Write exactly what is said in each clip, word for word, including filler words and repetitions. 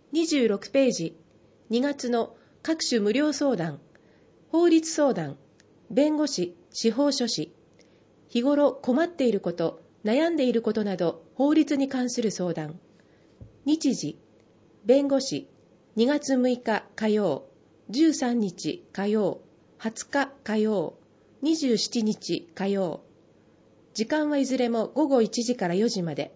にじゅうろくページ、にがつの各種無料相談、法律相談、弁護士、司法書士、日頃困っていること、悩んでいることなど法律に関する相談。日時、弁護士、にがつむいか火曜、じゅうさんにち火曜、はつか火曜、にじゅうしちにち火曜。時間はいずれもごごいちじからよじまで。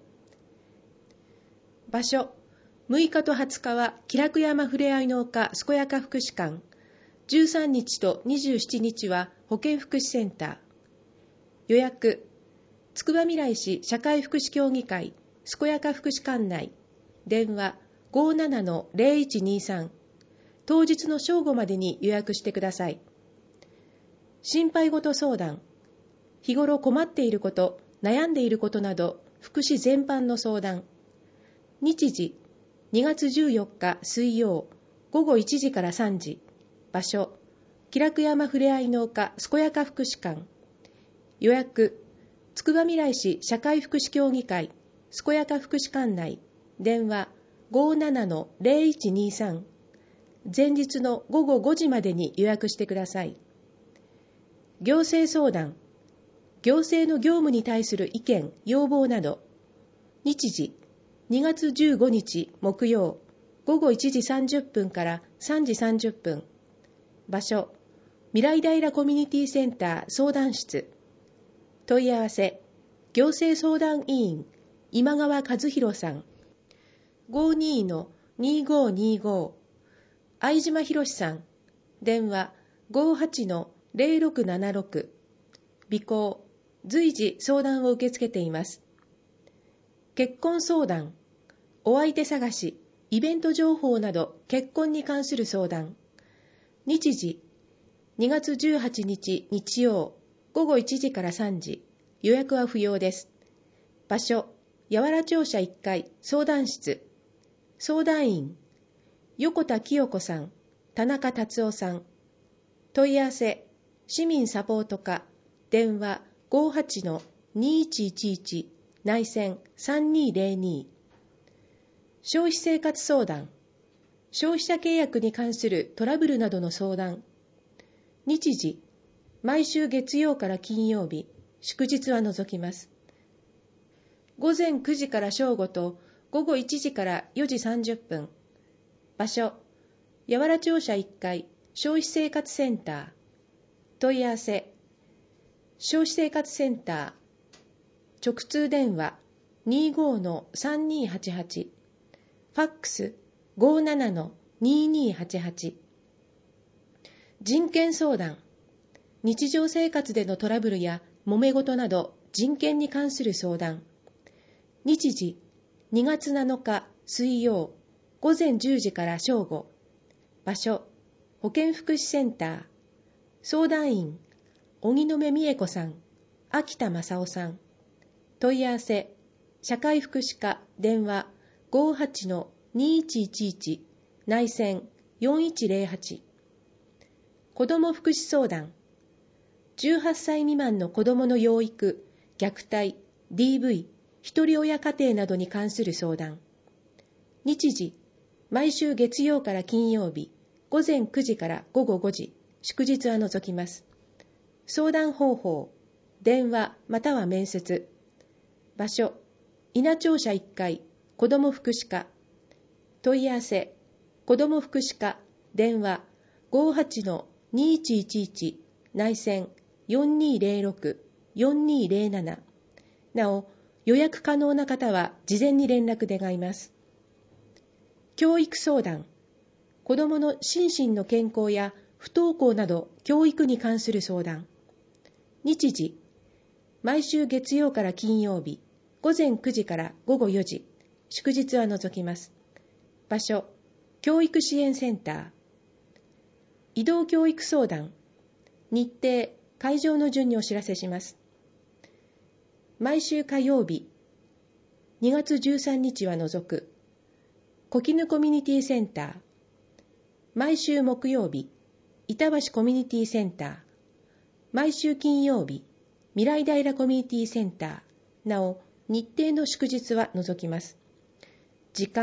場所、むいかとはつかは気楽山ふれあいの丘健やか福祉館、じゅうさんにちとにじゅうしちにちは保健福祉センター。予約、つくばみらい市社会福祉協議会健やか福祉館内、電話 ごーななのぜろいちにさん、当日の正午までに予約してください。心配事相談、日頃困っていること、悩んでいることなど福祉全般の相談。日時、にがつじゅうよっか水曜、ごごいちじからさんじ。場所、気楽山ふれあいの丘健やか福祉館。予約、つくばみらい市社会福祉協議会健やか福祉館内、電話 ごーななのぜろいちにさん、前日のごごごじまでに予約してください。行政相談、行政の業務に対する意見、要望など。日時、にがつじゅうごにち木曜、ごごいちじさんじゅっぷんからさんじさんじゅっぷん。場所、未来平コミュニティセンター相談室。問い合わせ、行政相談委員今川和弘さん、ごーにーのにーごーにーご。相島博さん、電話 ごーはちのぜろろくななろく。備考、随時相談を受け付けています。結婚相談、お相手探し、イベント情報など結婚に関する相談。日時、にがつじゅうはちにち日曜、ごごいちじからさんじ。予約は不要です。場所、八原庁舎いっかい相談室。相談員、横田清子さん、田中達夫さん。問い合わせ、市民サポート課、電話 ごーはちのにいちいちいち 内線さんにーぜろに。消費生活相談、消費者契約に関するトラブルなどの相談。日時、毎週月曜から金曜日、祝日は除きます。ごぜんくじから正午とごごいちじからよじさんじゅっぷん。場所、八原庁舎いっかい消費生活センター。問い合わせ、消費生活センター、直通電話 にーごーのさんにーはちはち、ファックス ごーななのにーにーはちはち。人権相談、日常生活でのトラブルや揉め事など人権に関する相談。日時、にがつなのか水曜、ごぜんじゅうじから正午。場所、保健福祉センター。相談員、荻野目美恵子さん、秋田正夫さん。問い合わせ、社会福祉課電話 ごーはちのにいちいちいち 内線よんいちぜろはち。子ども福祉相談、じゅうはっさい未満の子どもの養育、虐待、ディーブイ、一人親家庭などに関する相談。日時、毎週月曜から金曜日、ごぜんくじからごごごじ、祝日は除きます。相談方法、電話または面接。場所、稲庁舎いっかい、子ども福祉課。問い合わせ、子ども福祉課、電話 ごーはちのにいちいちいち 内線よんにーぜろろく よんにーぜろなな。なお、予約可能な方は事前に連絡願います。教育相談、子どもの心身の健康や不登校など教育に関する相談。日時、毎週月曜から金曜日、ごぜんくじからごごよじ、祝日は除きます。場所、教育支援センター。移動教育相談、日程、会場の順にお知らせします。毎週火曜日、にがつじゅうさんにちは除く、小絹コミュニティセンター。毎週木曜日、板橋コミュニティセンター。毎週金曜日、未来平コミュニティセンター。なお、日程の祝日は除きます。時間、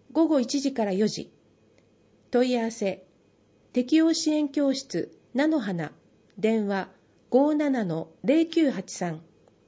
ごごいちじからよじ。問い合わせ、適応支援教室菜の花、電話 ごーななのゼロきゅうはちさん。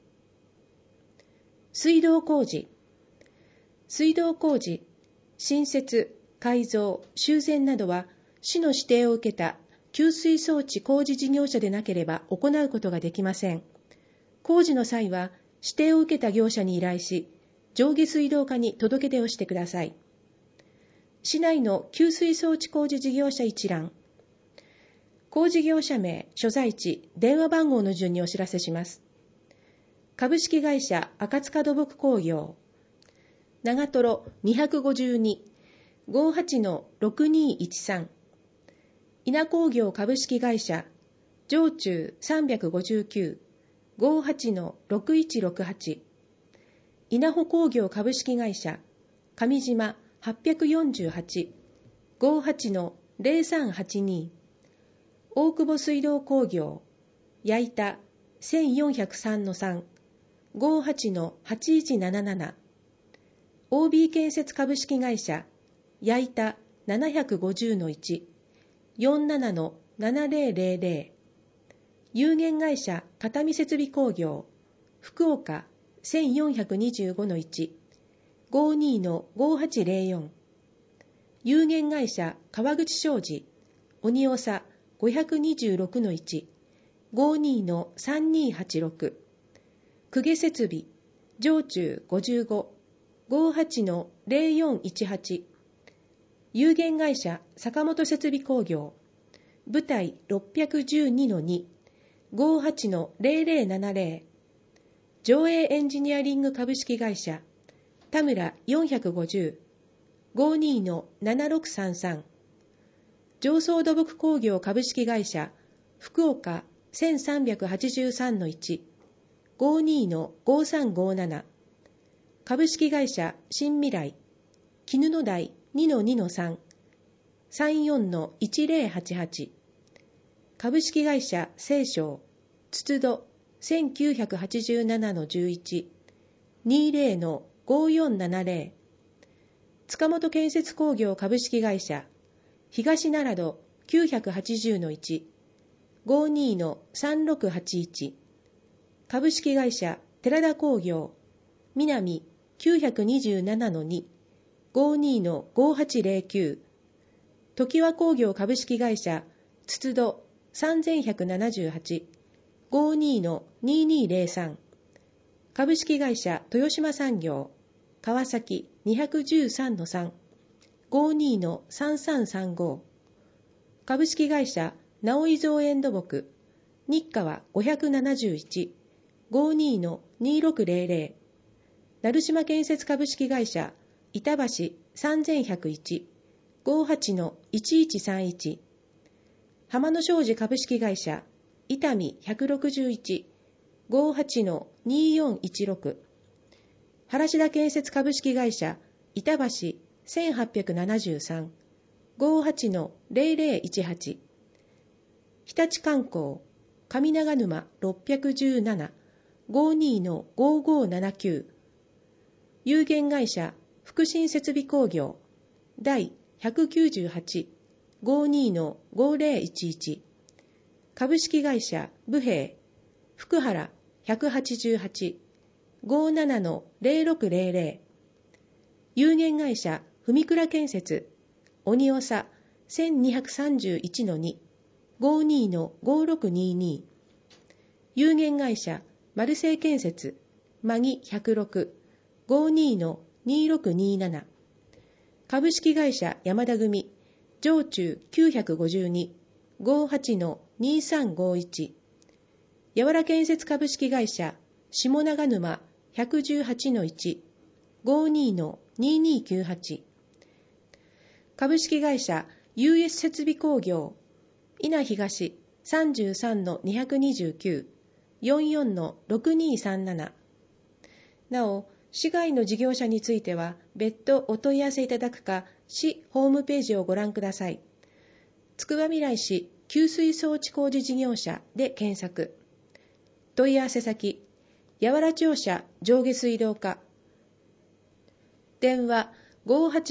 水道工事。水道工事、新設、改造、修繕などは、市の指定を受けた給水装置工事事業者でなければ行うことができません。工事の際は、指定を受けた業者に依頼し、上下水道課に届け出をしてください。市内の給水装置工事事業者一覧。工事業者名、所在地、電話番号の順にお知らせします。株式会社赤塚土木工業、長瀞にひゃくごじゅうに、ごじゅうはちのろくにいちさん。稲工業株式会社、上中さんびゃくごじゅうきゅう、ごじゅうはちのろくいちろくはち。稲穂工業株式会社、上島はっぴゃくよんじゅうはち、ごじゅうはちのゼロさんはちに。大久保水道工業、矢板せんよんひゃくさんのさん、ごじゅうはちのはちいちなななな。オービー 建設株式会社、矢板ななひゃくごじゅうのいち、よんじゅうななのななゼロゼロゼロ。有限会社片見設備工業、福岡せんよんひゃくにじゅうごのいち、ごじゅうにのごじゅうはちゼロよん。有限会社川口商事、鬼長ごひゃくにじゅうろくのいち、ごじゅうにのさんにはちろく。公家設備、上中ごじゅうご、ごじゅうはちのゼロよんいちはち。有限会社坂本設備工業、部隊ろっぴゃくじゅうにのに、ごじゅうはちのゼロゼロななゼロ。上映エンジニアリング株式会社、田村よんひゃくごじゅう、ごじゅうにのななろくさんさん。上層土木工業株式会社、福岡せんさんびゃくはちじゅうさんのいち、ごじゅうにのごさんごなな。株式会社新未来、絹の台にのにのさん、さんじゅうよんのいちゼロはちはち。株式会社西商、筒戸せんきゅうひゃくはちじゅうななのじゅういち、にじゅうのごよんななゼロ。塚本建設工業株式会社、東奈良戸きゅうひゃくはちじゅうのいち、ごじゅうにのさんろくはちいち。株式会社寺田工業、南きゅうひゃくにじゅうななのに、ごじゅうにのごはちゼロきゅう。常盤工業株式会社、筒戸さんぜんひゃくななじゅうはち、ごじゅうにのににゼロさん。株式会社豊島産業、川崎にひゃくじゅうさんのさん、ごじゅうにのさんさんさんご。株式会社直井造園土木、日川ごひゃくななじゅういち、ごじゅうにのにろくゼロゼロ。成島建設株式会社、板橋さんぜんひゃくいち、ごじゅうはちのいちいちさんいち。浜野商事株式会社、伊丹ひゃくろくじゅういち、ごじゅうはちのによんいちろく。原田建設株式会社、板橋せんはっぴゃくななじゅうさん、ごじゅうはちのゼロゼロいちはち。日立観光、上長沼ろっぴゃくじゅうなな、ごじゅうにのごごななきゅう。有限会社福新設備工業、第ひゃくきゅうじゅうはち、ごじゅうにのごゼロいちいち。株式会社武平、福原ひゃくはちじゅうはち、ごじゅうななのゼロろくゼロゼロ。有限会社文倉建設、鬼長せんにひゃくさんじゅういちのに、ごじゅうにのごろくにに。有限会社マルセイ建設、マギひゃくろく、ごじゅうにのにろくになな。株式会社山田組、上中きゅうひゃくごじゅうに、ごじゅうはちのにさんごいち。やわら建設株式会社下長沼ひゃくじゅうはちのいち、ごじゅうにのににきゅうはち。株式会社 ユーエス 設備工業、稲東さんじゅうさんのにひゃくにじゅうきゅう、よんじゅうよんのろくにさんなな。なお、市外の事業者については別途お問い合わせいただくか、市ホームページをご覧ください。つくばみらい市給水装置工事事業者で検索。問い合わせ先、やわら庁舎上下水道課。電話ごじゅうはちの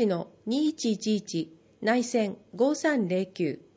にいちいちいち内線ごさんゼロきゅう